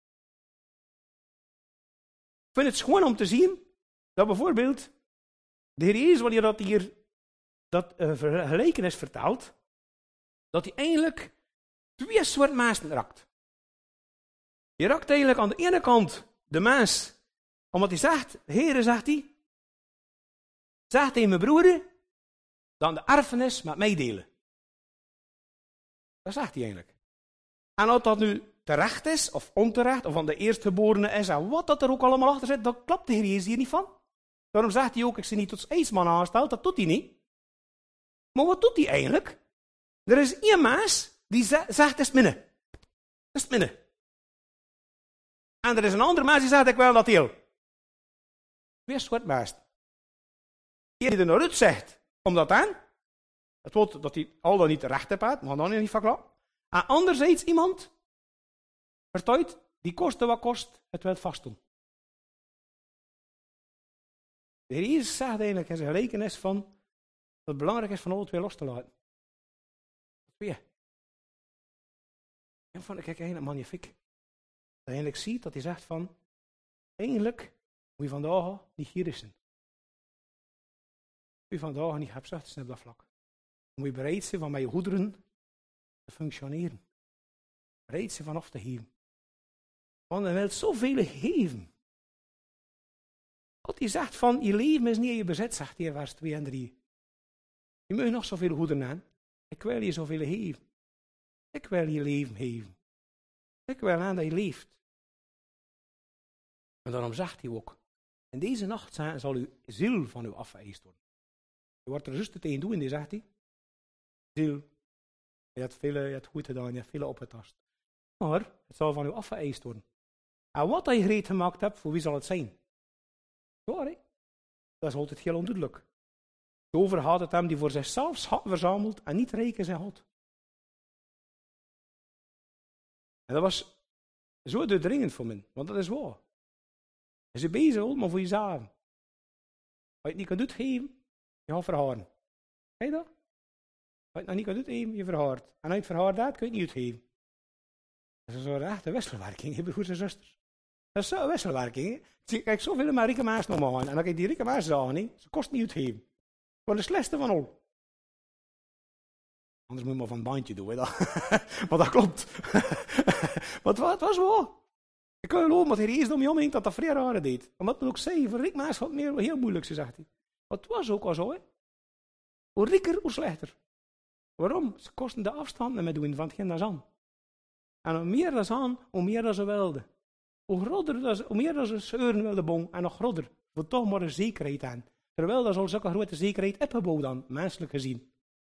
Ik vind het schoon om te zien dat bijvoorbeeld de Heer Jezus, wanneer dat hier dat uh, gelijkenis vertelt, dat hij eigenlijk twee soorten mensen raakt. Je raakt eigenlijk aan de ene kant de mens, omdat hij zegt, Heer, zegt hij, zegt tegen mijn broer, dan de erfenis met mij delen. Dat zegt hij eigenlijk. En of dat nu terecht is, of onterecht, of van de eerstgeborene is, en wat dat er ook allemaal achter zit, dat klopt de Heer Jezus hier niet van. Daarom zegt hij ook, ik zie niet tot eisman aangesteld, dat doet hij niet. Maar wat doet hij eigenlijk? Er is één mens die zegt, het is minne. Het is minne. En er is een andere mens die zegt, ik wil dat heel. Twee soort mensen. Eén die er naar uit zegt, omdat dan, het wordt dat hij al dan niet recht heeft, maar dan niet verklapt. En anderzijds iemand, vertuigt, die koste wat kost, het wil vast doen. De Heer Jezus zegt eigenlijk in zijn gelijkenis van, dat het belangrijk is van alle twee los te laten. Twee. En vond ik eigenlijk magnifiek. Dat je eigenlijk ziet dat hij zegt van, eigenlijk moet je vandaag niet gierig zijn. Moet je vandaag niet hebzuchtig zijn op dat vlak. Moet je bereid zijn van met je goederen te functioneren. Bereid zijn vanaf te geven. Want hij wil zoveel geven. Wat hij zegt van, je leven is niet in je bezit, zegt hij in vers twee en drie. Je moet nog zoveel goederen aan. Ik wil je zoveel geven. Ik wil je leven geven. Ik wil aan dat je leeft. En daarom zegt hij ook, in deze nacht zal uw ziel van u afgeëist worden. Je wordt er juist tegen doen, die zegt hij. Ziel, je hebt, veel, je hebt goed gedaan, je hebt veel opgetast. Maar het zal van u afgeëist worden. En wat je gereed gemaakt hebt, voor wie zal het zijn? Sorry. Dat is altijd heel onduidelijk. Zo verhaalt het hem die voor zichzelf schat verzamelt en niet rijk is in God. En dat was zo doordringend voor mij, want dat is waar. Je bent bezig maar voor jezelf. Als je het niet kan uitgeven, je gaat verharen. Kijk je dat? Als je het nog niet kan uitgeven, je verhaart. En als je het verhaard hebt, kun je het niet uitgeven. Dat is een echte wisselwerking, broers en zusters. Dat is zo'n wisselwerking. Kijk, zoveel maar rijke mensen nog aan. En dan kijk die rijke mensen aan, he. Ze kost niet uitgeven. Maar de slechtste van al. Anders moet je maar van een bandje doen, hè. Maar dat klopt. Maar het was wel. Ik kan geloven, maar de Heer Jezus om je omheen dat dat vrij rare deed. Omdat het ook zei, voor rijke mensen gaat het heel moeilijk, zegt hij. Maar het was ook al zo, hè. Hoe rijker, hoe slechter. Waarom? Ze kosten de afstand met doen van hetgeen dat is aan. En hoe meer dat is aan, hoe meer dat ze wilden. Hoe groter dat, hoe meer dat ze zeuren wilden bong, en nog groter. Voor toch maar een zekerheid aan. Terwijl dat al zulke grote zekerheid opgebouwd dan, menselijk gezien.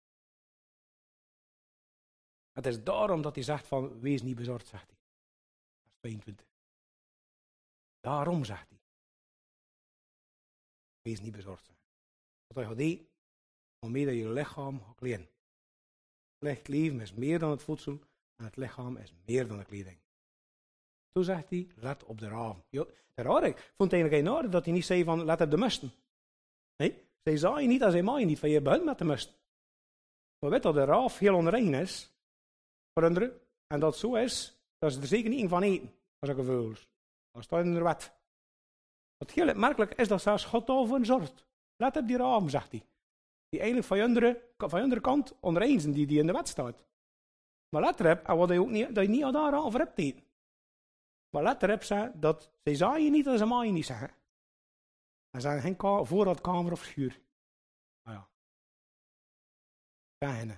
Het is daarom dat hij zegt van, wees niet bezorgd, zegt hij. Vers tweeëntwintig. Daarom zegt hij. Wees niet bezorgd. Wat hij gaat doen, waarmee dat je lichaam gaat kleden. Het leven is meer dan het voedsel, en het lichaam is meer dan de kleding. Toen zegt hij, let op de raven. Ja, raar, ik vond het eigenlijk geen orde dat hij niet zei van, let op de musten. Nee, zij zei je niet als hij maai niet, van je begint met de musten. Maar weet dat de raaf heel onrein is, voor anderen, en dat zo is, dat ze er zeker niet in van eten, als ik gevoels. Dan staat in de wet. Wat heel merkelijk is dat zelfs God daarvoor zorgt. Let op die raven, zegt hij. Die eigenlijk van je andere, van je andere kant onrein zijn, die, die in de wet staat. Maar let erop, en wat je ook niet, dat je niet aan daar over hebt eten. Maar let erop, zei, dat zij zaaien niet als ze maaien niet zeggen. En ze hebben geen voorraadkamer of schuur. Nou ja. Zeggen.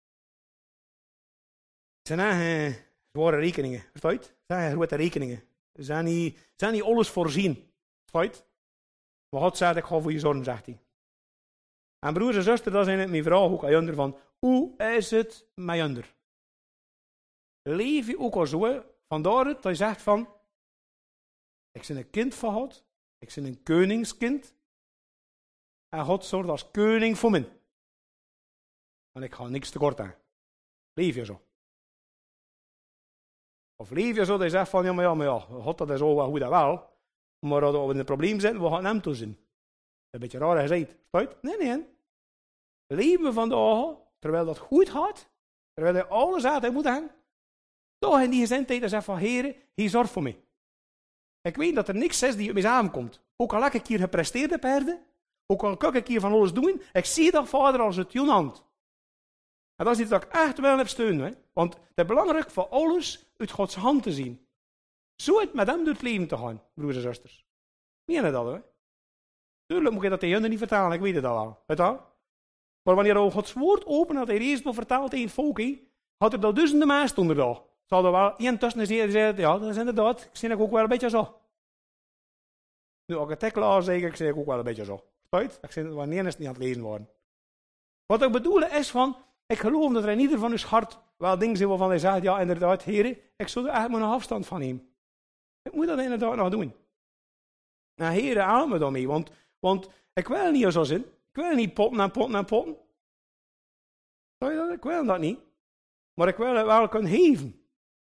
Ze hebben zware rekeningen. Verstaat je? Ze hebben grote rekeningen. Ze zijn niet, zijn niet alles voorzien. Verstaat je? Maar God zegt, ik ga voor je zorgen, zegt hij. En broers en zusters, dat zijn het mijn vraag ook aan jullie van, hoe is het met jullie? Leef je ook al zo, vandaar dat je zegt van, ik ben een kind van God, ik ben een koningskind, en God zorgt als koning voor mij. En ik ga niks tekort aan. Leef je zo. Of leef je zo dat je zegt van, ja, maar ja, maar ja, God, dat is al wel goed en wel. Maar als we in een probleem zitten, we gaan hem toezien. Dat is een beetje raar gezegd. Verstaan? Nee, nee. Leven we vandaag, terwijl dat goed gaat, terwijl hij alles uit hij moet hebben, toch in die gezindheid en zegt van, Heere, hij zorgt voor mij. Ik weet dat er niks is die op mij samenkomt. Ook al heb ik hier gepresteerd heb herde, ook al kan ik hier van alles doen, ik zie dat Vader als het jouw hand. En dat is iets dat ik echt wel heb steun. Hè? Want het is belangrijk voor alles uit Gods hand te zien. Zo het met hem door het leven te gaan, broers en zusters. Meen je dat, hè? Tuurlijk moet je dat tegen hen niet vertalen, ik weet het al wel. Weet je? Maar wanneer hij Gods woord opent, dat hij eerst nog vertaald tegen het volk, he, had er dan duizenden mensen onder daar. Zal er wel één tussen zijn die zei, ja, dat is inderdaad, ik zie ik ook wel een beetje zo. Nu, als ik het tekelaar zeg, ik zie ik ook wel een beetje zo. Spijt? Ik zie het wanneer is niet aan het lezen worden. Wat ik bedoel is van, ik geloof dat er in ieder van uw hart wel dingen zijn waarvan hij zegt, ja, inderdaad, heren, ik zou er eigenlijk maar nog afstand van nemen. Ik moet dat inderdaad nog doen. Nou, heren, haal me daarmee, want, want ik wil niet zo zijn. Ik wil niet potten en potten en potten. Ik wil dat niet. Maar ik wil het wel kunnen geven.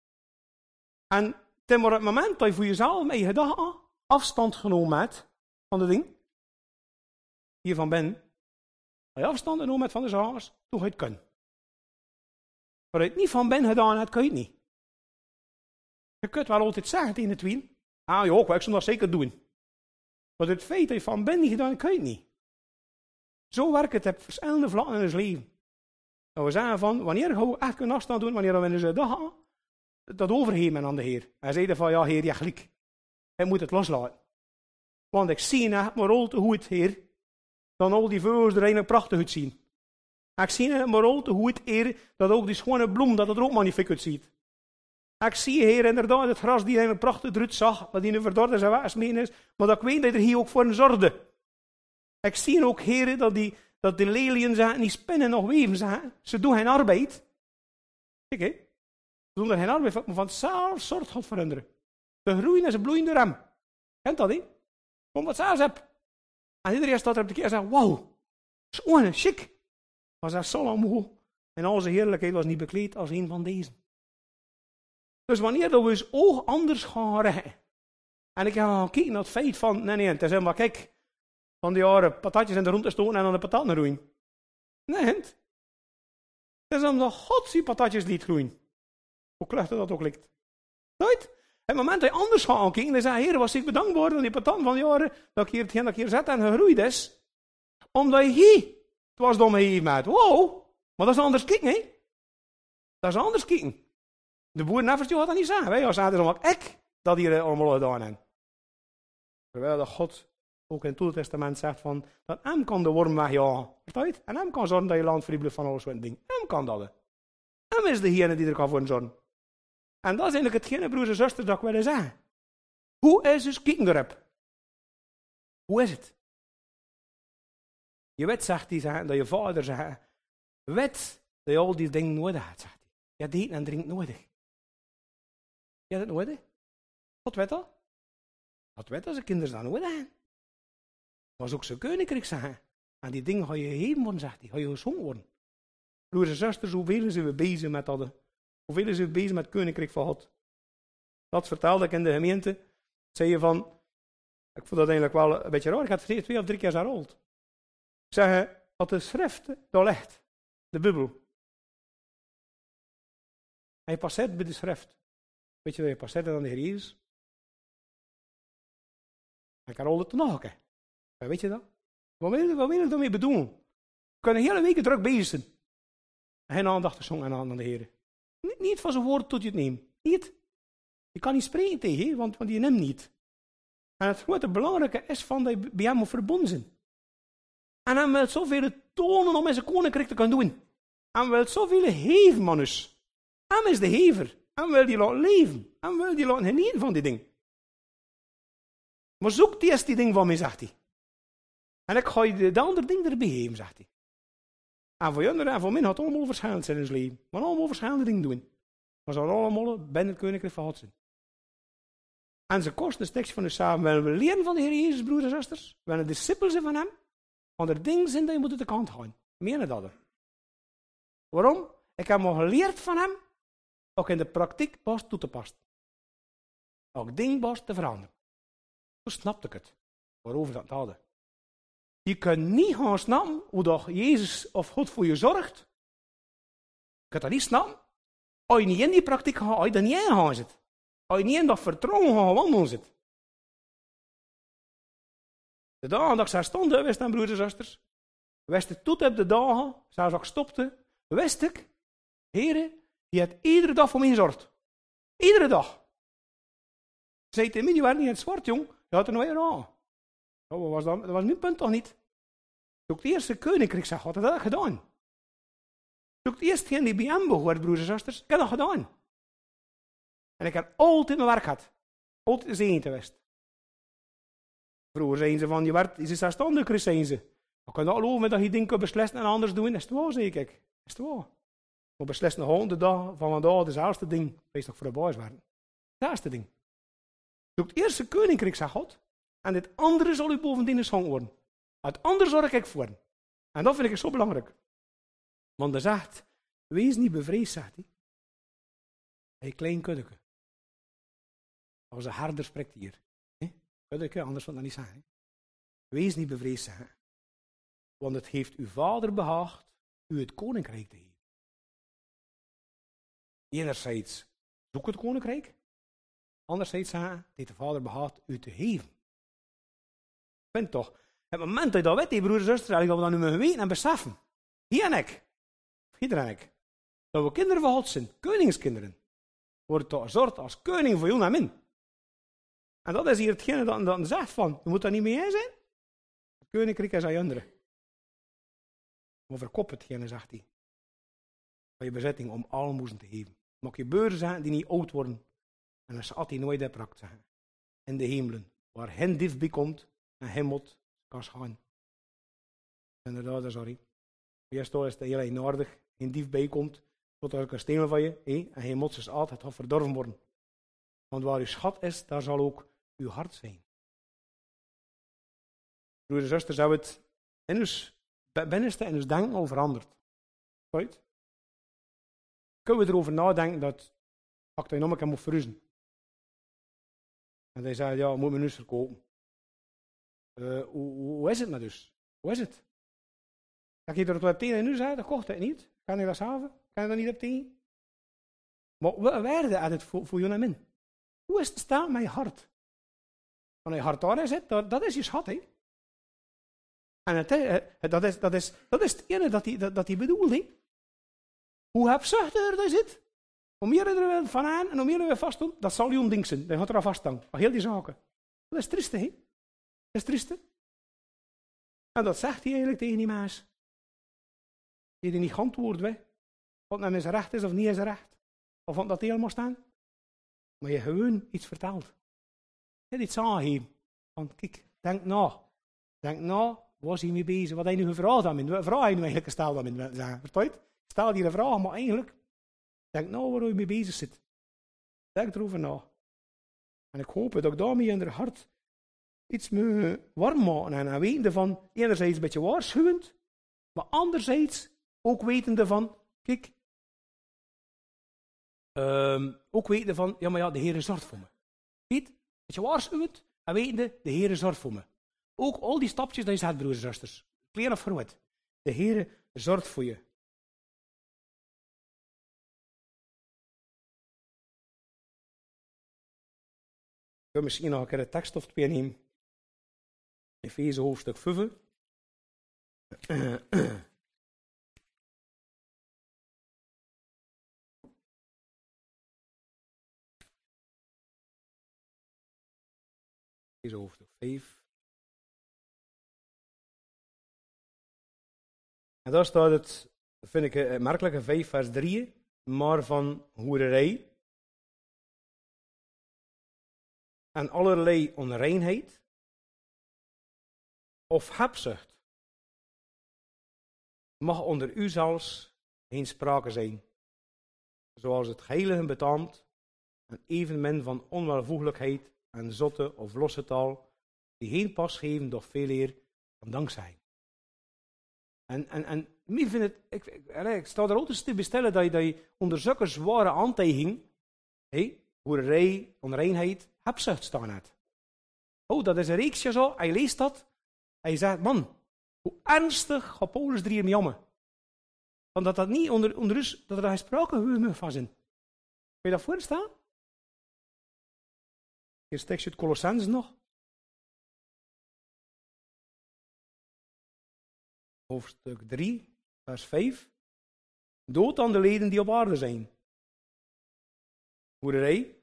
En ten maar het moment dat je voor jezelf met je gedachten afstand genomen hebt van de ding, hiervan ben, als je afstand genomen hebt van de zaken, toen ga je het kunnen. Maar als je het niet van ben gedaan hebt, kun je het niet. Je kunt wel altijd zeggen tegen het wiel, ah ja, ik zou dat zeker doen. Maar het feit dat je van ben niet gedaan hebt, kun je het niet. Zo werkt het op verschillende vlakken in ons leven. Dat we zeggen van, wanneer gaan we echt kunnen afstand doen, wanneer we in onze dag dat overgeven aan de Heer. Hij zei van, ja Heer, ja gelijk. Ik moet het loslaten. Want ik zie het maar al te goed, Heer, dan al die vogels er eigenlijk prachtig uitzien. Ik zie het maar al te goed, Heer, dat ook die schone bloem, dat het er ook magnifiek uitziet. Ik zie, Heer, inderdaad, het gras die eigenlijk prachtig eruit zag, dat die nu verdord is en weggesmeten is, maar dat ik weet dat er hier ook voor een zorgde. Ik zie ook, Heer, dat die, dat de leliën zijn, niet spinnen nog weven zijn. Ze doen geen arbeid. Kijk, hè. Ze doen er geen arbeid, maar van hetzelfde soort gaat veranderen. Ze groeien en ze bloeien door hem. Kent dat, hè? Kom wat zelfs heb. En iedereen staat er op de keer en zegt, wauw, schoon, chic. Maar zegt Salomo, en al zijn heerlijkheid was niet bekleed als een van deze. Dus wanneer we ons oog anders gaan richten, en ik ga kijken naar het feit van, nee, nee, het is helemaal, kijk, van die jaren patatjes in de rond te stoten en aan de pataten groeien. Nee, het is omdat God die patatjes liet groeien. Hoe kluchtig dat ook lijkt. Nooit? Het moment dat je anders gaat aankijken, dan zeg je, Heer, was ik bedankt worden aan die pataten van die jaren, dat ik hier hetgeen dat ik hier zet en gegroeid is, omdat je hier, het was dan gegeven met, wow, maar dat is anders kijken, hè? Dat is anders kijken. De boeren nevers die had dat niet zeggen. Wij zaten zo wat ik dat hier allemaal gedaan hebben. Terwijl dat God ook in het Oude Testament zegt van, dat hem kan de worm wegjagen. Verstaat? En hem kan zorgen dat je land vrij blijft van alles wat ding. Hem kan dat. Hem is degene die er kan voor zorgen. En dat is eigenlijk hetgene, broers en zusters, dat ik wil zeggen. Hoe is dus kijken erop? Hoe is het? Je weet, zegt hij, dat je vader zegt, weet dat je al die dingen nodig hebt, zegt hij. Je hebt eten en drinken nodig. Je hebt het nodig. God weet dat. God weet dat zijn kinderen dat nodig hebben. Dat was ook zijn koninkrijk, zeggen. En die dingen ga je gegeven worden, zegt hij. Ga je gezongen worden. Broers en zusters, hoeveel zijn we bezig met dat? Hoeveel zijn we bezig met het koninkrijk van God? Dat vertelde ik in de gemeente. Zei je van, ik vond dat eigenlijk wel een beetje raar. Ik had het twee of drie keer zo gerold. Ik zeg, wat de schrift daar ligt, de Bijbel. En je passeert bij de schrift. Weet je dat je passeert aan de Heer Jezus? En ik rolde het nog een keer. Weet je dat? Wat wil je, wat wil je daarmee bedoelen? We kunnen hele weken druk bezig zijn. En geen aandacht te zongen aan de Heer. Niet, niet van zijn woord tot je het neemt. Niet. Je kan niet spreken tegen je, want, want je neemt niet. En het grote belangrijke is van dat je bij hem moet verbonden zijn. En hij wil zoveel tonen om in zijn koninkrijk te kunnen doen. En hij wil zoveel geven, manus. Hij is de gever. Hij wil die laten leven. Hij wil die laten genieten van die ding. Maar zoek die eerst die ding van mij, zegt hij. En ik ga je de andere ding erbij geven, zegt hij. En voor jullie en voor mij gaat het allemaal verschillend zijn in ons leven. We gaan allemaal verschillende dingen doen. Maar ze gaan allemaal binnen het koninkrijk van God zijn. En ze kosten een stukje van ons samen. Willen we leren van de Heer Jezus, broeders en zusters? Willen we discipelen zijn van hem? Want er dingen zijn dat je moet uit de kant gaan. Meen je dat? Waarom? Ik heb al geleerd van hem, ook in de praktijk pas toe te passen. ook ding was te veranderen. Toen snapte ik het, waarover dat hadden. Je kunt niet gaan snappen hoe dat Jezus of God voor je zorgt. Je kunt dat niet snappen. Als je niet in die praktijk gaat, als je er niet in gaan zit. Als je niet in dat vertrouwen gaan wandelen zit. De dagen dat ik daar stond, wist dan broers en zusters, wist ik tot op de dagen, zelfs als ik stopte, wist ik, Heere, je hebt iedere dag voor mij gezorgd. Iedere dag. Zei tegen mij, je werd niet in het zwart, jong. Je had er nog weer aan. Oh, wat was dat? Dat was mijn punt toch niet? Toen ik het eerste koninkrijk zag, had ik dat gedaan. Toen ik het eerste in die B M behoorde, broers en zusters, ik heb dat gedaan. En ik heb altijd mijn werk gehad. Altijd de zegen geweest. Vroeger zeiden ze van, je werd, je is zelfstandig, zijn ze. Maar kan dat geloven dat je dingen kunt beslissen en anders doen? Is het waar, zeg ik. Is het waar? Maar beslissen gewoon de dag van vandaag, dezelfde ding. Wees toch voor de boys werden. Hetzelfde ding. Toen ik het eerste koninkrijk zag, God. En dit andere zal u bovendien eens gang worden. Het andere zorg ik voor. En dat vind ik zo belangrijk. Want hij zegt, wees niet bevreesd, zegt hij. Hij klein kuddeke. Als een herder spreekt hier. Kuddeke, anders wil dat niet zeggen. Wees niet bevreesd, zeggen. Want het heeft uw vader behaagd u het koninkrijk te geven. Enerzijds zoek het koninkrijk. Anderzijds zeggen, het heeft de vader behaagd u te geven. Ik vind toch, het moment dat je dat weet, die broers en zusters, dat we dat nu moeten weten en beseffen. Hier en ik, iedereen en ik, dat we kinderen van God zijn, koningskinderen, worden toch gezorgd als koning voor jou en min. En dat is hier hetgene dat dan zegt van, je moet daar niet mee in zijn. Het koninkrijk is aan je anderen. Maar verkop hetgene, zegt hij, van je bezetting om almoezen te geven. Mag je beurzen zijn die niet oud worden. En dan zal hij nooit dat prakt zeggen. In de hemelen, waar hen dief bij komt en hem moet kan gaan. Inderdaad, sorry. Eerst is het heel eenaardig, geen dief bij komt, tot er kan stelen van je, hé, en hij moet dus altijd gaan verdorven worden. Want waar uw schat is, daar zal ook uw hart zijn. Broers en zusters, hebben we het in ons binnenste en ons denken al veranderd. Right? Kunnen we erover nadenken dat ik dat nog een keer moet verhuizen? En hij zei, ja, moet men nu verkopen. Uh, hoe, hoe is het nou dus? Hoe is het? Dat je er wat tegen nu zei, dat kocht het niet. Kan je dat zelf? Kan je dat niet op tegen? Maar wat waarde had het voor, voor jou en min? Hoe is het staan met je hart? Wanneer je hart daar zit, dat, dat is je schat, hè? En het, het, dat, is, dat, is, dat is het ene dat hij dat, dat bedoelt, hè? Hoe hebzuchtiger dat zit, hoe meer je er van aan en hoe meer je er vast doet, dat zal je onding zijn. Dat gaat er al vasthangen. Van heel die zaken. Dat is trieste, hè? Dat is trieste. En dat zegt hij eigenlijk tegen die mens. Die er niet geantwoord weet. Of het nou zijn recht is of niet is recht. Of wat dat helemaal staan. Maar je gewoon iets vertelt. Je hebt iets aangegeven. Van kijk, denk na. Denk na, waar is hij mee bezig? Wat hij nu gevraagd aan? Wat vraag je nu eigenlijk gesteld aan? Verstaat? Stel je een vraag, maar eigenlijk denk nou waar je mee bezig zit. Denk erover na. En ik hoop dat ik daarmee in haar hart iets me warm maken en wetende van, enerzijds een beetje waarschuwend, maar anderzijds ook wetende van, kijk, um, ook wetende van, ja maar ja, de Heer zorgt voor me. Weet, een beetje waarschuwend en wetende, de Heer zorgt voor me. Ook al die stapjes dat je zegt, broers en zusters, klein of groot, de Heer zorgt voor je. Ik wil misschien nog een keer de tekst of twee nemen. Efeze hoofdstuk vijf. Efeze hoofdstuk vijf. En daar staat het, dat vind ik een merkelijke vijf vers drie, maar van hoererij. En allerlei onreinheid of hebzucht mag onder u zelfs geen sprake zijn, zoals het heiligen betaamt, en evenmin van onwelvoeglijkheid en zotte of losse taal, die geen pas geven, doch veel eer van dankzij. En, en, en ik vind het, ik, ik, ik sta er altijd te bestellen dat je, dat je onder zulke zware aantijging, hey, hoererij, onreinheid, hebzucht staan had. Oh, dat is een reeksje zo. Hij leest dat. Hij zegt, man, hoe ernstig gaat Paulus er hiermee om? Want dat dat niet onder, onder is, dat er daar sprake van zijn. Kun je dat voorstellen? Eerst tekst uit Colossenzen nog. Hoofdstuk drie, vers vijf. Dood aan de leden die op aarde zijn. Hoererij,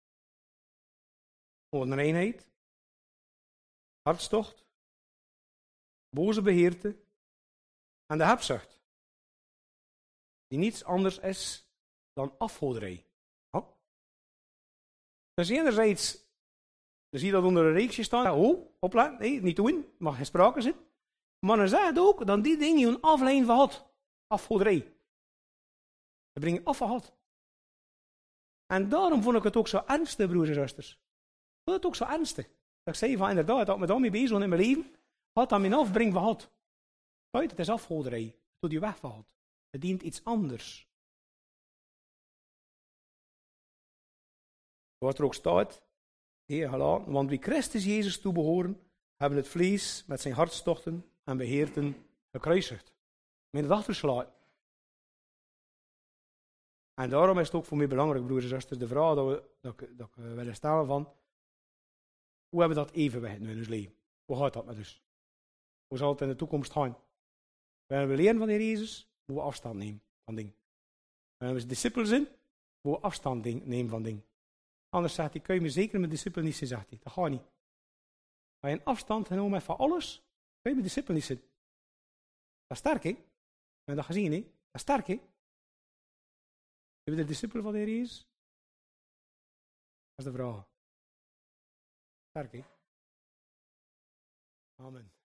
onreinheid, hartstocht, boze begeerte en de hebzucht, die niets anders is dan afgoderij. Oh. Dus enerzijds zie je dat onder een reeksje staan. Oh, opletten, nee, niet doen, mag geen sprake zijn. Maar dan zegt ook dat die dingen een afleiding van had. Afgoderij. Dat brengt af van had. En daarom vond ik het ook zo ernstig, broers en zusters. Ik vond het ook zo ernstig. Dat ik zei van inderdaad, dat ik me daarmee bezig was in mijn leven, had dat mijn afbreng van had. Kijk, het is afgoderij. Tot je weg van had. Het dient iets anders. Wat er ook staat, hier gelaten, want wie Christus Jezus toebehoren, hebben het vlees met zijn hartstochten en beheerten gekruisigd. Met het achterslaat. En daarom is het ook voor mij belangrijk, broers en zusters, de vraag dat we dat ik, dat ik willen stellen van, hoe hebben we dat evenwicht nu in ons leven? Hoe gaat dat met ons? Hoe zal het in de toekomst gaan? Willen we leren van de Heer Jezus, moeten we afstand nemen van dingen. Willen we discipelen zijn, moeten we afstand nemen van dingen. Anders zegt hij, kun je me zeker mijn discipel niet zijn, zegt hij. Dat gaat niet. Maar je een afstand genomen hebt van alles, kun je mijn discipel niet zijn. Dat is sterk, hè? We hebben dat gezien, hè? Dat is sterk, hè? Zijn we de discipelen van de Heer Jezus? Dat is de vraag. Sterk, hè? Amen.